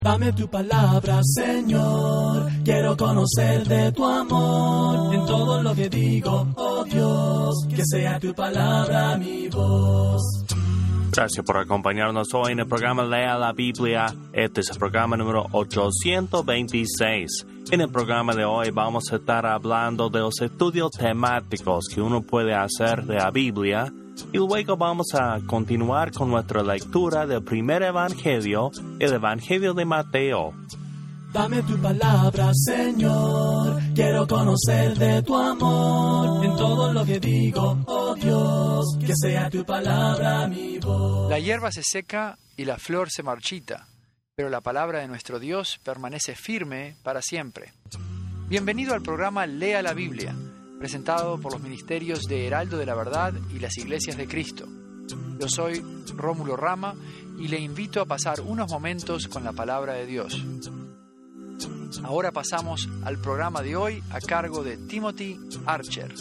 Dame tu palabra, Señor, quiero conocer de tu amor, en todo lo que digo, oh Dios, que sea tu palabra mi voz. Gracias por acompañarnos hoy en el programa Lea la Biblia. Este es el programa número 826. En el programa de hoy vamos a estar hablando de los estudios temáticos que uno puede hacer de la Biblia. Y luego vamos a continuar con nuestra lectura del primer evangelio, el Evangelio de Mateo. Dame tu palabra, Señor, quiero conocer de tu amor, en todo lo que digo, oh Dios, que sea tu palabra mi voz. La hierba se seca y la flor se marchita, pero la palabra de nuestro Dios permanece firme para siempre. Bienvenido al programa Lea la Biblia, presentado por los ministerios de Heraldo de la Verdad y las Iglesias de Cristo. Yo soy Rómulo Rama y le invito a pasar unos momentos con la palabra de Dios. Ahora pasamos al programa de hoy a cargo de Timothy Archer.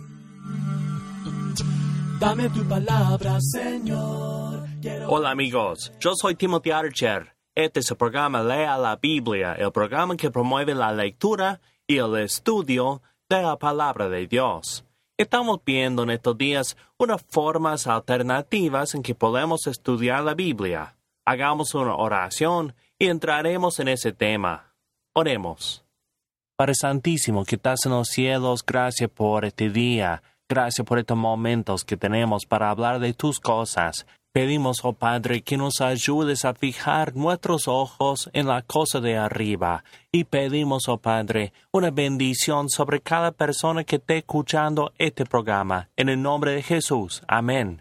Dame tu palabra, Señor. Hola amigos, yo soy Timothy Archer. Este es el programa Lea la Biblia, el programa que promueve la lectura y el estudio de la palabra de Dios. Estamos viendo en estos días unas formas alternativas en que podemos estudiar la Biblia. Hagamos una oración y entraremos en ese tema. Oremos. Padre Santísimo, que estás en los cielos, gracias por este día. Gracias por estos momentos que tenemos para hablar de tus cosas. Pedimos, oh Padre, que nos ayudes a fijar nuestros ojos en la cosa de arriba. Y pedimos, oh Padre, una bendición sobre cada persona que esté escuchando este programa. En el nombre de Jesús. Amén.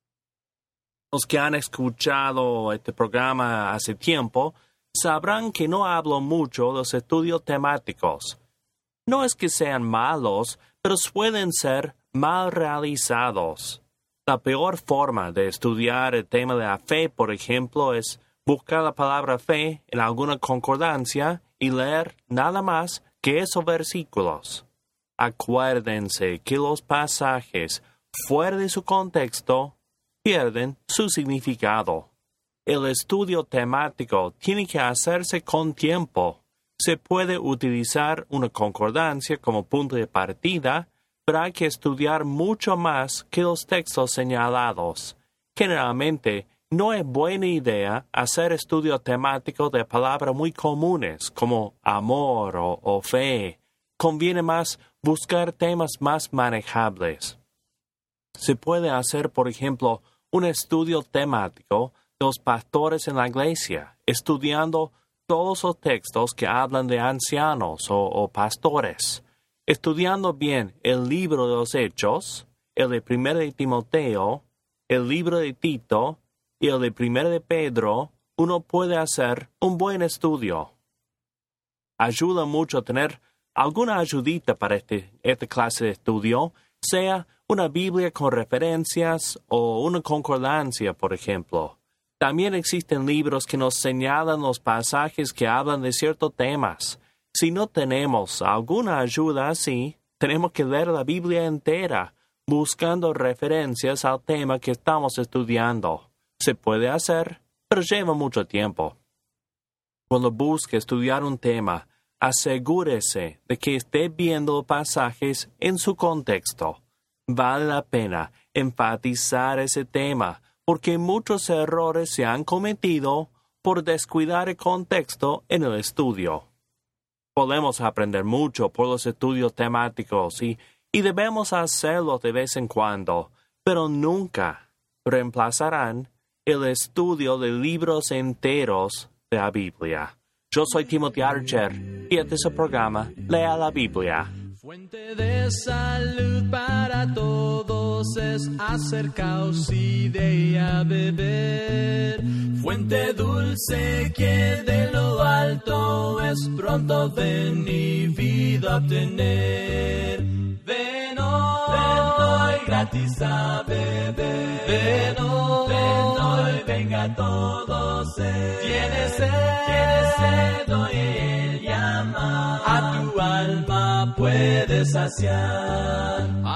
Los que han escuchado este programa hace tiempo sabrán que no hablo mucho de los estudios temáticos. No es que sean malos, pero pueden ser mal realizados. La peor forma de estudiar el tema de la fe, por ejemplo, es buscar la palabra fe en alguna concordancia y leer nada más que esos versículos. Acuérdense que los pasajes fuera de su contexto pierden su significado. El estudio temático tiene que hacerse con tiempo. Se puede utilizar una concordancia como punto de partida, pero hay que estudiar mucho más que los textos señalados. Generalmente, no es buena idea hacer estudios temáticos de palabras muy comunes como amor o fe. Conviene más buscar temas más manejables. Se puede hacer, por ejemplo, un estudio temático de los pastores en la iglesia, estudiando todos los textos que hablan de ancianos o pastores. Estudiando bien el libro de los Hechos, el de 1 de Timoteo, el libro de Tito y el de 1 de Pedro, uno puede hacer un buen estudio. Ayuda mucho tener alguna ayudita para esta clase de estudio, sea una Biblia con referencias o una concordancia, por ejemplo. También existen libros que nos señalan los pasajes que hablan de ciertos temas. Si no tenemos alguna ayuda así, tenemos que leer la Biblia entera, buscando referencias al tema que estamos estudiando. Se puede hacer, pero lleva mucho tiempo. Cuando busque estudiar un tema, asegúrese de que esté viendo pasajes en su contexto. Vale la pena enfatizar ese tema, porque muchos errores se han cometido por descuidar el contexto en el estudio. Podemos aprender mucho por los estudios temáticos y debemos hacerlo de vez en cuando, pero nunca reemplazarán el estudio de libros enteros de la Biblia. Yo soy Timothy Archer y este es el programa Lea la Biblia. Fuente de salud para todos es acercaos y de ella beber. Fuente dulce que de lo alto es pronto ven y vida obtener. Ven hoy gratis a beber. Ven hoy venga todos. Tienes sed, hoy él llama a tu alma. Puedes saciar. Agua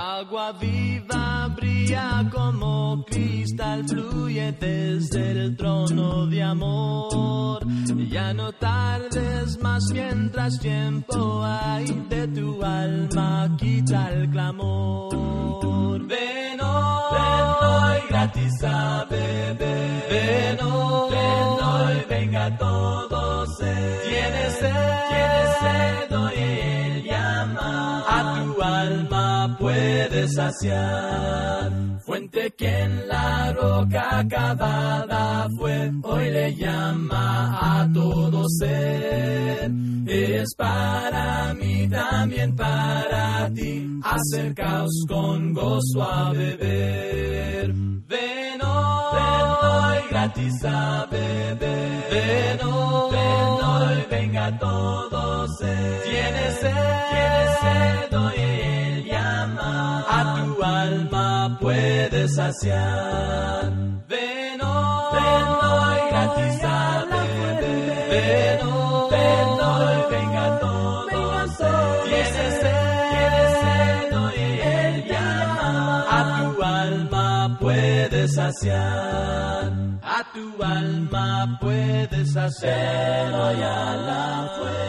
agua viva brilla como cristal, fluye desde el trono de amor. Ya no tardes más mientras tiempo hay, de tu alma quita el clamor. Ven hoy gratis a beber, ven hoy, venga todo ser. Tienes sed, hoy él llama, a tu alma puedes saciar. Fuente que en la roca cavada fue, hoy le llama a todo ser. Es para mí, también para ti, acercaos con gozo a beber. Ven hoy gratis a beber, ven hoy, venga todo ser. Tienes sed, hoy él llama, a tu alma puedes saciar. Ven hoy gratis a beber, ven hoy, venga todo ser. Tienes sed, hoy él llama, a tu alma puedes saciar. A tu alma puedes saciar, hoy a la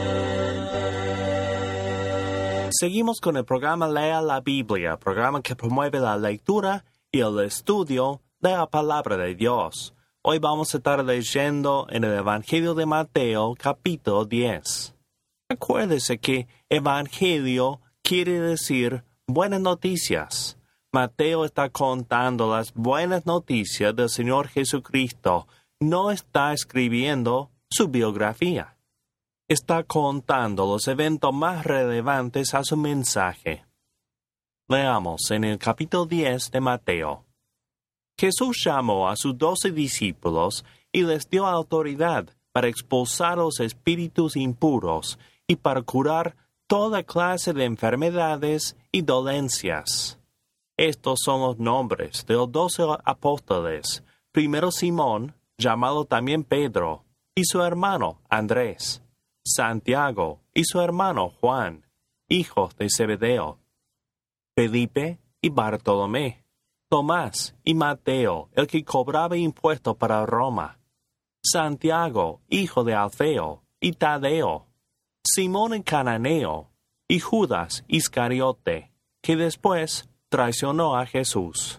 fuente. Seguimos con el programa Lea la Biblia, programa que promueve la lectura y el estudio de la palabra de Dios. Hoy vamos a estar leyendo en el Evangelio de Mateo, capítulo 10. Acuérdese que Evangelio quiere decir buenas noticias. Mateo está contando las buenas noticias del Señor Jesucristo. No está escribiendo su biografía. Está contando los eventos más relevantes a su mensaje. Leamos en el capítulo 10 de Mateo. Jesús llamó a sus 12 discípulos y les dio autoridad para expulsar los espíritus impuros y para curar toda clase de enfermedades y dolencias. Estos son los nombres de los 12 apóstoles. Primero Simón, llamado también Pedro, y su hermano Andrés. Santiago y su hermano Juan, hijos de Zebedeo. Felipe y Bartolomé. Tomás y Mateo, el que cobraba impuestos para Roma. Santiago, hijo de Alfeo, y Tadeo. Simón el cananeo, y Judas Iscariote, que después traicionó a Jesús.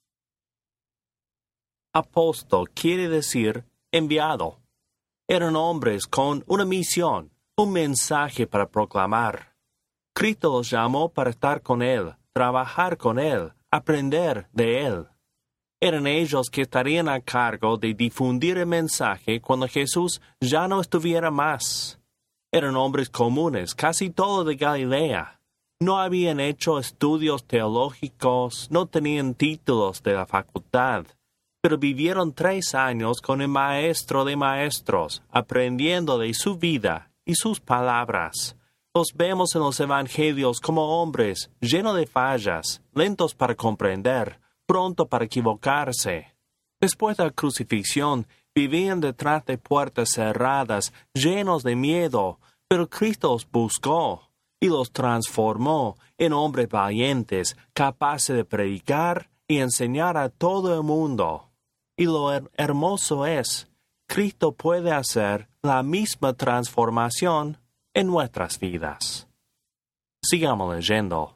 Apóstol quiere decir enviado. Eran hombres con una misión, un mensaje para proclamar. Cristo los llamó para estar con Él, trabajar con Él, aprender de Él. Eran ellos que estarían a cargo de difundir el mensaje cuando Jesús ya no estuviera más. Eran hombres comunes, casi todos de Galilea. No habían hecho estudios teológicos, no tenían títulos de la facultad, pero vivieron 3 años con el Maestro de Maestros, aprendiendo de su vida y sus palabras. Los vemos en los evangelios como hombres llenos de fallas, lentos para comprender, pronto para equivocarse. Después de la crucifixión, vivían detrás de puertas cerradas, llenos de miedo, pero Cristo los buscó y los transformó en hombres valientes, capaces de predicar y enseñar a todo el mundo. Y lo hermoso es, Cristo puede hacer la misma transformación en nuestras vidas. Sigamos leyendo.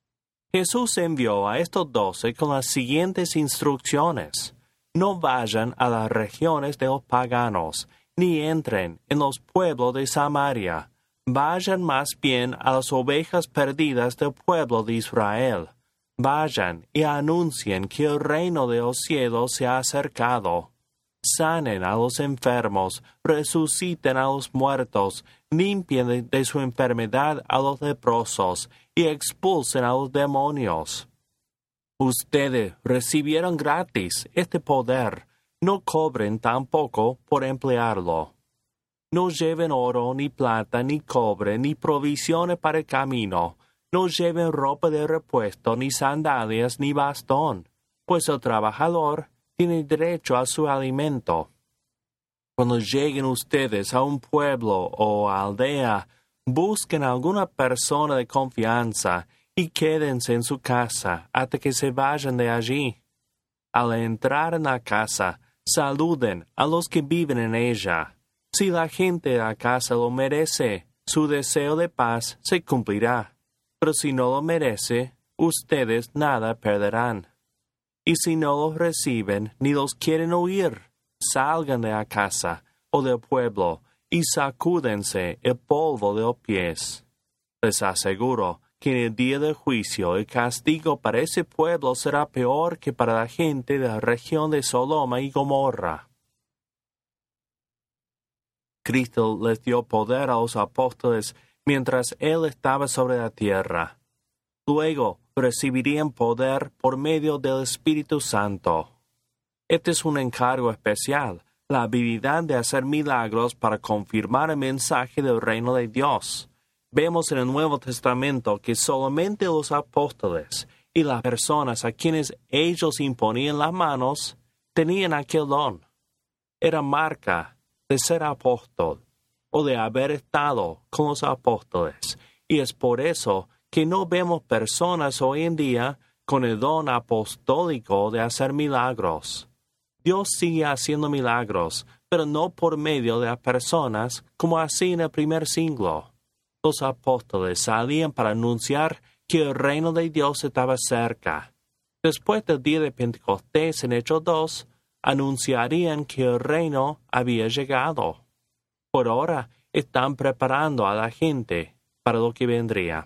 Jesús envió a estos 12 con las siguientes instrucciones. No vayan a las regiones de los paganos, ni entren en los pueblos de Samaria. Vayan más bien a las ovejas perdidas del pueblo de Israel. Vayan y anuncien que el reino de los cielos se ha acercado. Sanen a los enfermos, resuciten a los muertos, limpien de su enfermedad a los leprosos y expulsen a los demonios. Ustedes recibieron gratis este poder, no cobren tampoco por emplearlo. No lleven oro, ni plata, ni cobre, ni provisiones para el camino. No lleven ropa de repuesto, ni sandalias, ni bastón, pues el trabajador tiene derecho a su alimento. Cuando lleguen ustedes a un pueblo o aldea, busquen a alguna persona de confianza y quédense en su casa hasta que se vayan de allí. Al entrar en la casa, saluden a los que viven en ella. Si la gente de la casa lo merece, su deseo de paz se cumplirá. Pero si no lo merece, ustedes nada perderán. Y si no los reciben ni los quieren oír, salgan de la casa o del pueblo y sacúdense el polvo de los pies. Les aseguro que en el día del juicio el castigo para ese pueblo será peor que para la gente de la región de Sodoma y Gomorra. Cristo les dio poder a los apóstoles mientras Él estaba sobre la tierra. Luego recibirían poder por medio del Espíritu Santo. Este es un encargo especial, la habilidad de hacer milagros para confirmar el mensaje del reino de Dios. Vemos en el Nuevo Testamento que solamente los apóstoles y las personas a quienes ellos imponían las manos tenían aquel don. Era marca de ser apóstol o de haber estado con los apóstoles, y es por eso que no vemos personas hoy en día con el don apostólico de hacer milagros. Dios sigue haciendo milagros, pero no por medio de las personas como así en el primer siglo. Los apóstoles salían para anunciar que el reino de Dios estaba cerca. Después del día de Pentecostés en Hechos 2, anunciarían que el reino había llegado. Por ahora están preparando a la gente para lo que vendría.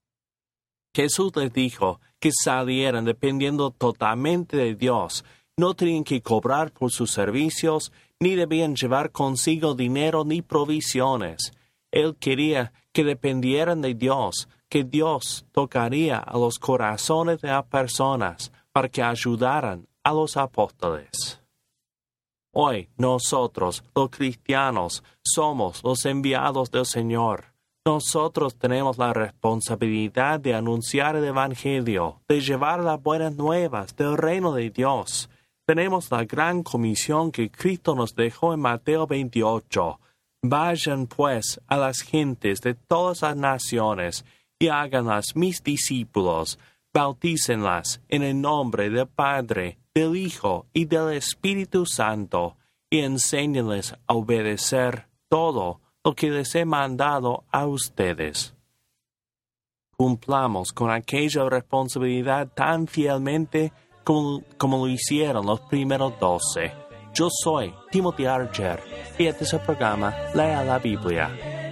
Jesús les dijo que salieran dependiendo totalmente de Dios. No tenían que cobrar por sus servicios, ni debían llevar consigo dinero ni provisiones. Él quería que dependieran de Dios, que Dios tocaría a los corazones de las personas para que ayudaran a los apóstoles. Hoy nosotros, los cristianos, somos los enviados del Señor. Nosotros tenemos la responsabilidad de anunciar el Evangelio, de llevar las buenas nuevas del reino de Dios. Tenemos la gran comisión que Cristo nos dejó en Mateo 28. Vayan pues a las gentes de todas las naciones y háganlas mis discípulos, bautícenlas en el nombre del Padre, del Hijo y del Espíritu Santo, y enséñenles a obedecer todo lo que les he mandado a ustedes. Cumplamos con aquella responsabilidad tan fielmente como lo hicieron los primeros 12. Yo soy Timothy Archer y este es el programa Lea la Biblia.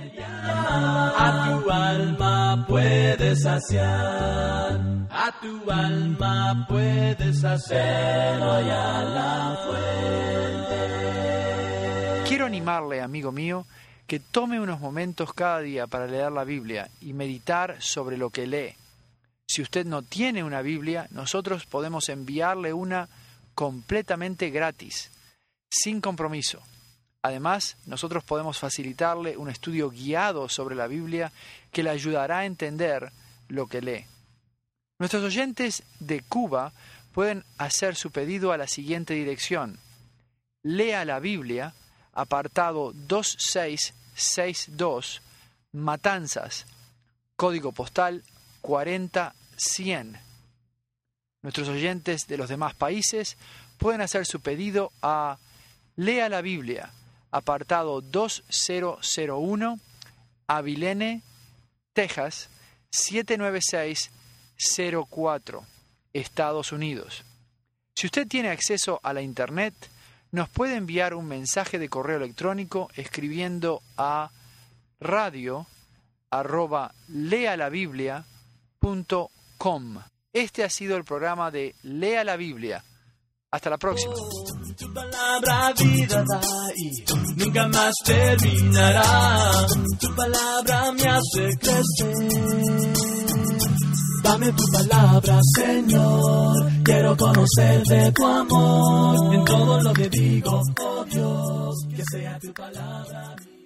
A tu alma puedes saciar, a tu alma puedes hacer hoy a la fuente. Quiero animarle, amigo mío, que tome unos momentos cada día para leer la Biblia y meditar sobre lo que lee. Si usted no tiene una Biblia, nosotros podemos enviarle una completamente gratis, sin compromiso. Además, nosotros podemos facilitarle un estudio guiado sobre la Biblia que le ayudará a entender lo que lee. Nuestros oyentes de Cuba pueden hacer su pedido a la siguiente dirección: Lea la Biblia, apartado 2662, Matanzas, código postal 40100. Nuestros oyentes de los demás países pueden hacer su pedido a Lea la Biblia, apartado 2001, Abilene, Texas, 79604, Estados Unidos. Si usted tiene acceso a la Internet, nos puede enviar un mensaje de correo electrónico escribiendo a radio@lealabiblia.com. Este ha sido el programa de Lea la Biblia. Hasta la próxima. Tu palabra vida da y nunca más terminará. Tu palabra me hace crecer. Dame tu palabra, Señor. Quiero conocer de tu amor. En todo lo que digo, oh Dios, que sea tu palabra.